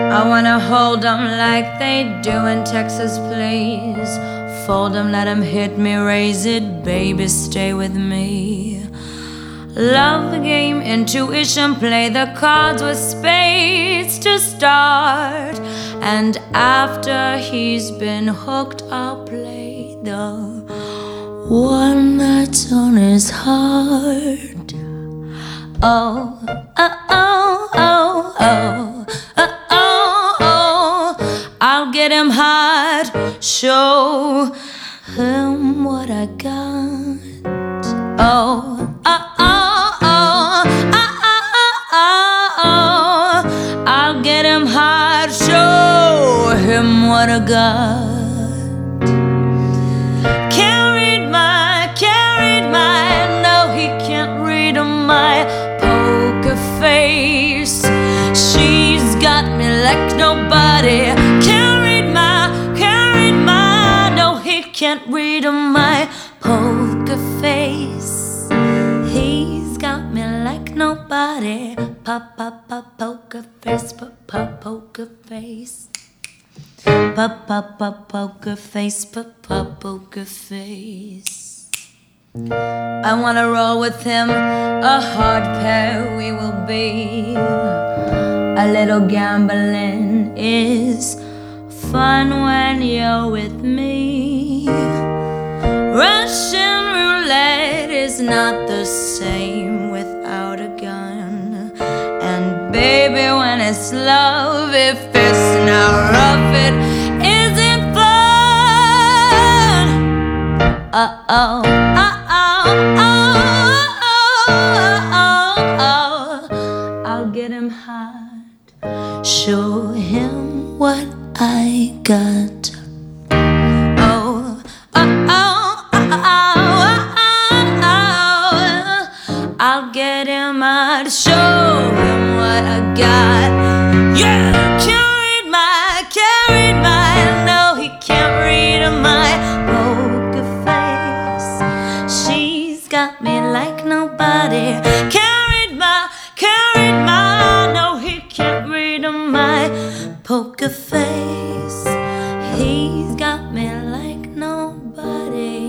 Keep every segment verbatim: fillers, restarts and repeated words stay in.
I wanna hold 'em like they do in Texas, please. Fold 'em, let 'em hit me, raise it, baby, stay with me. Love the game, intuition, play the cards with spades to start. And after he's been hooked, I'll play the one that's on his heart. Oh, oh, oh, oh, oh, oh, oh, oh. I'll get him hard, show him what I got. Oh, oh, oh, oh, oh, oh, oh, oh. I'll get him hard, show him what I got. Can't read my, can't read my, no, he can't read my poker face. She's got me like nobody. Can't read my, can't read my, no, he can't read my poker face. He's got me like nobody. Pop, pop, pop, poker face, pop, pop, poker face. Pop, pop, pop, poker face, pop, pop, poker face. I wanna roll with him, a hard pair we will be. A little gambling is fun when you're with me. Russian roulette is not the same without a gun. And baby, when it's love, if it's not rough, it isn't fun. Uh-oh, uh-oh, oh, oh, oh. I'll get him hard, show him what I got. Oh, oh, oh, oh, oh, oh. I'll get him hard, show him what I got. Yeah, can't read my, can't read my, no, he can't read my poker face. She's got me like nobody. Can't read my, can't read my, no, he can't read my poker face. He's got me like nobody.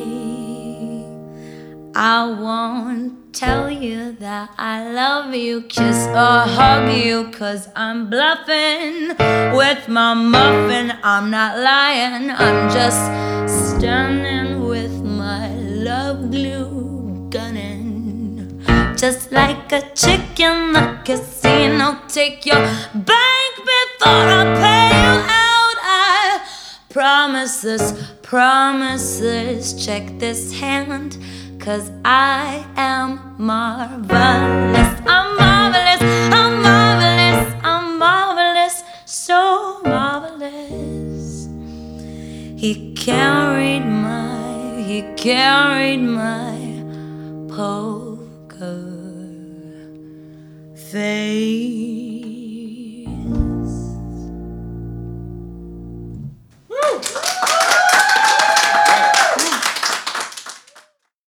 I won't tell you that I love you, kiss or hug you, 'cause I'm bluffing with my muffin. I'm not lying, I'm just standing with my love glue gunning. Just like a chick in the casino, take your bank before I pay you out. I promises, promises, check this hand, 'cause I am marvelous. I'm marvelous, I'm marvelous, I'm marvelous, so marvelous. He can't read my, he can't read my poker face.